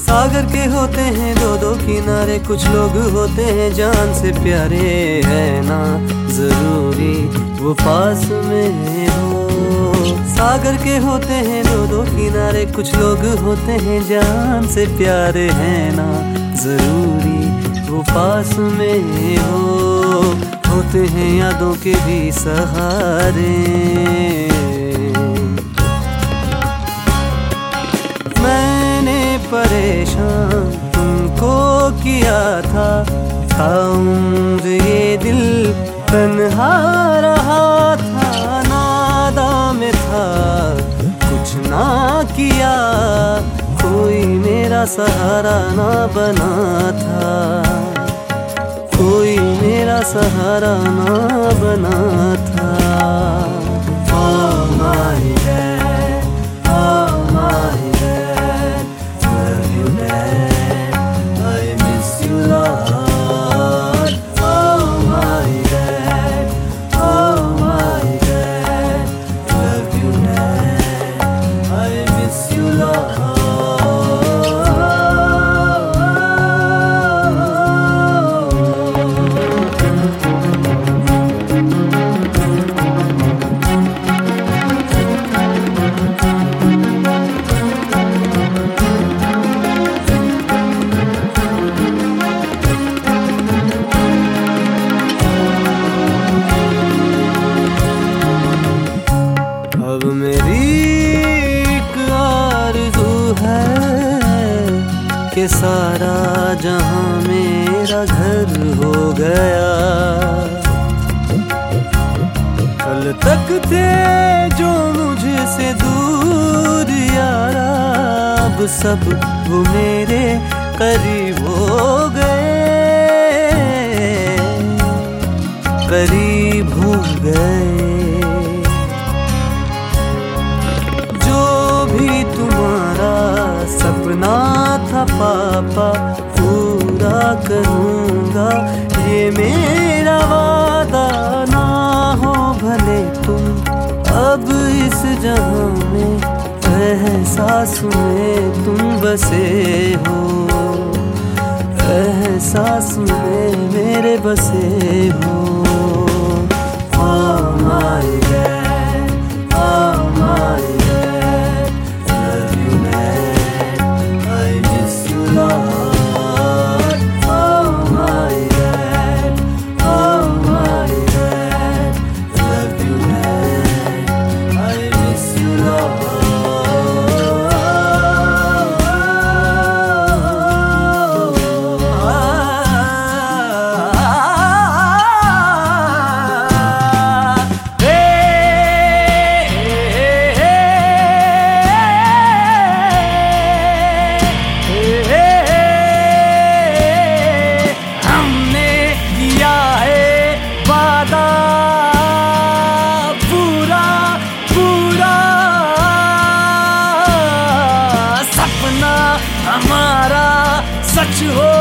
सागर के होते हैं दो दो किनारे, कुछ लोग होते हैं जान से प्यारे, है ना जरूरी वो पास में हो। सागर के होते हैं दो दो किनारे, कुछ लोग होते हैं जान से प्यारे, है ना जरूरी वो पास में हो। होते हैं यादों के भी सहारे। परेशान तुमको किया था उम्र ये दिल तन्हा रहा था, नादा में था कुछ ना किया, कोई मेरा सहारा ना बना था, कोई मेरा सहारा ना बना था। Oh my dad, oh my dad, love you dad, I miss you Lord. Oh my dad, oh my dad, love you dad, I miss you Lord. अब मेरी एक आरज़ू है कि सारा जहां मेरा घर हो गया। कल तक थे जो मुझसे दूर यारा, अब सब वो मेरे करीब हो गए, करीब हो गए। तुम्हारा सपना था पापा पूरा करूंगा, ये मेरा वादा, ना हो भले तुम अब इस जहां में, एहसास में तुम बसे हो, एहसास में मेरे बसे हो। Oh my dad, oh my dad, love you dad, I miss you Lord. Oh my dad, oh my dad, love you dad, I miss you Lord. हमारा सच हो